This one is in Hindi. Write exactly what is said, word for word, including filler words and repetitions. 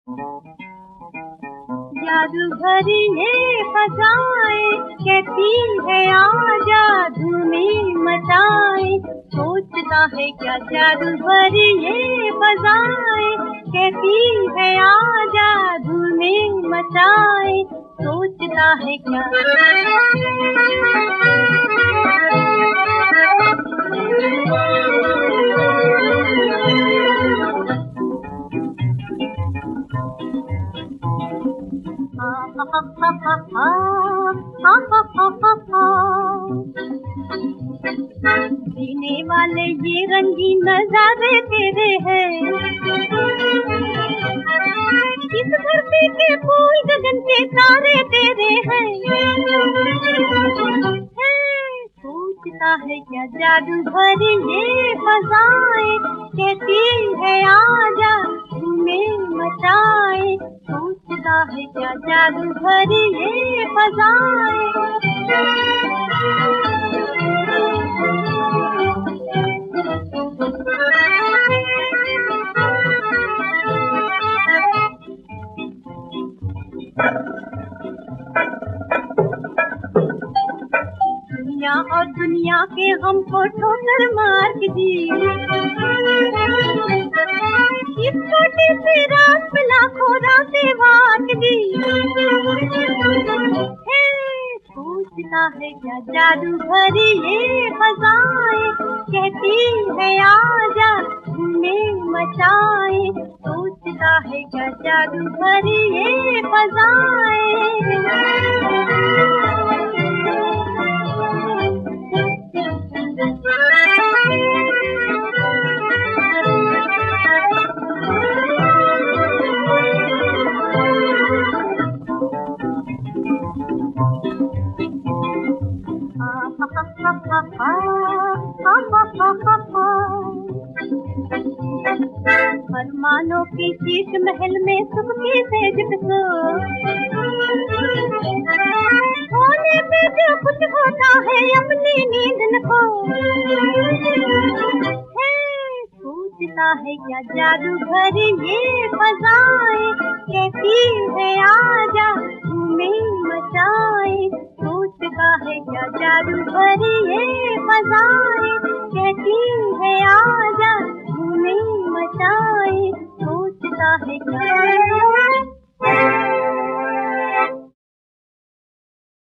जादू भरी ये फसाए, कहती है आजा धूमी मचाए। सोचता है क्या जादू भरी ये फसाए, कहती है आजा धूमी मचाए। सोचता है क्या जीने वाले ये रंगीन नजारे तेरे हैं, इस धरती के फूल गगन के तारे तेरे हैं। सोचता है क्या जादू भरी ये फसाए, कहती है आजा धूमें मचाए। सोचता है क्या जादू भरी ये फसाए। दुनिया और दुनिया के हमको ठोकर मार दी, इस छोटी सी रात में लाखों रातें भाग दी। सोचता है क्या जादू भरी ये फसाए, कहती है आजा धूमें मचाए। सोचता है क्या जादू भरी ये फसाए। अरमानों की शीश महल में सुख की सेज पे सो, होने पे जो कुछ होता है अपनी नींद न खो। सोचता है क्या जादू भरी ये फसाए, कहती है आजा धूमें मचाए। सोचता है क्या जादू भरी ये फसाए, कहती है आजा धूमें मचाए। सोचता है क्या